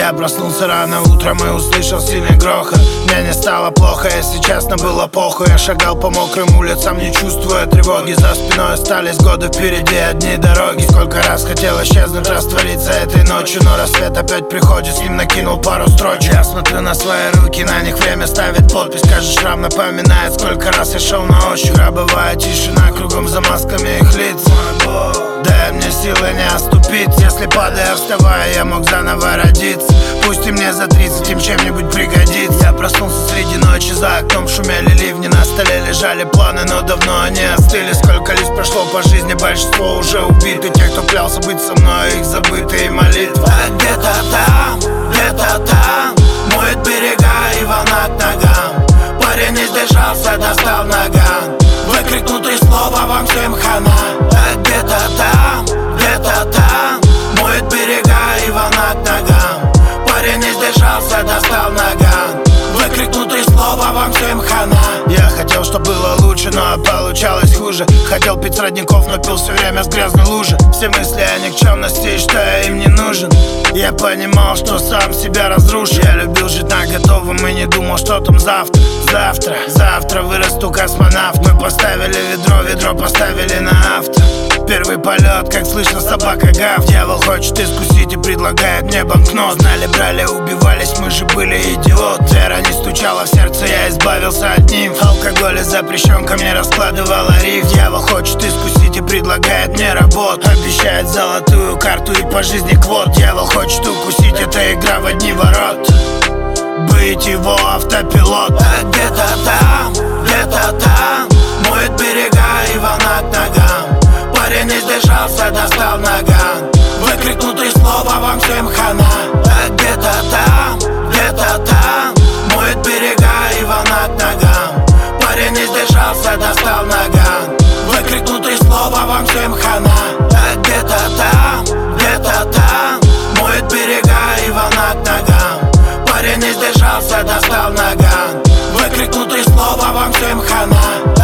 Я проснулся рано утром и услышал сильный грохот. Мне не стало плохо, если честно, было похуй. Я шагал по мокрым улицам, не чувствуя тревоги. За спиной остались годы, впереди одни дороги. Сколько раз хотел исчезнуть, раствориться этой ночью, но рассвет опять приходит, с ним накинул пару строчек. Я смотрю на свои руки, на них время ставит подпись. Каждый шрам напоминает, сколько раз я шел на ощупь. Гробовая тишина, кругом за масками их лиц. Дай мне силы не оступить. Если падая, вставая, я мог заново родиться. Пусть и мне за 30 им чем-нибудь пригодится. Я проснулся среди ночи, за окном шумели ливни. На столе лежали планы, но давно они остыли. Сколько лист прошло по жизни, большинство уже убиты. Те, кто клялся быть со мной, их забытые молитвы. А где-то там моет берега и волна к ногам. Парень не сдержался, достал наган. Выкрикнутые слова вам всем хана. А где-то там моет берега и волна к ногам. Парень не сдержался, достал наган. Выкрикнутые слова вам всем хана. Я хотел, чтобы было лучше, но получалось хуже. Хотел пить с родников, но пил все время с грязной лужи. Все мысли о никчемности и что я им не нужен. Я понимал, что сам себя разрушу. Я любил жить на готовом и не думал, что там завтра. Завтра вырасту космонавт. Мы поставили ведро поставили на авто. Первый полет, как слышно, собака гав. Дьявол хочет искусить и предлагает мне банкнот. Знали, брали, убивались, мы же были идиоты. Вера не стучала в сердце, я избавился от них. Алкоголь запрещен, ко мне раскладывала риф. Дьявол хочет искусить и предлагает мне работу. Обещает золотую карту и по жизни квот. Дьявол хочет укусить, это игра в одни ворот. Быть его автопилот. А где-то там моет берега и волна к ногам. Парень не сдержался, достал наган. Выкрикнутые слова вам всем хана. А где-то там моет берега и волна к ногам. Парень не сдержался, достал наган. Выкрикнутые слова вам всем хана. А где-то там моет берега и волна к ногам. Парень не сдержался, достал наган. Выкрикнутые слова вам всем хана.